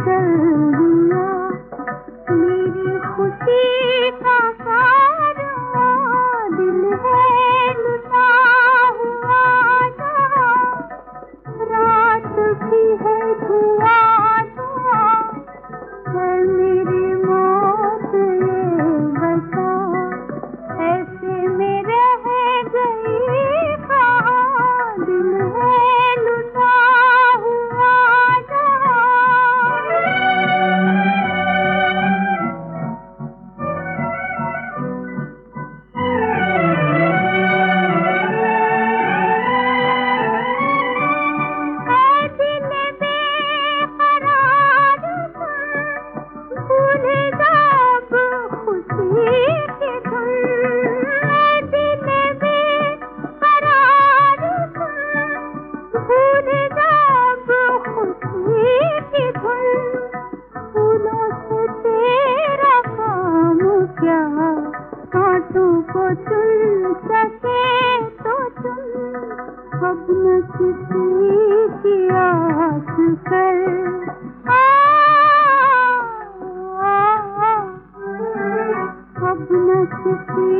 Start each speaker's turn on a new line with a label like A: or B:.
A: बदल दिया। मेरी खुशी का कारवां दिल है लुटा हुआ जहां, रात भी है धुआं धुआं, है मेरी मौत ये बता। ऐसे में रह गई कहाँ, दिल है लुटा हुआ जहां। ऐ दिल बेकरार भूल जा अब खुशी की धुन, ऐ दिल बेकरार भूल जा अब खुशी की धुन। फूलों से तेरा काम क्या, कांटों को चुन सके तो चुन। अब न किसी की आस कर, आ, आ, आ, अब न किसी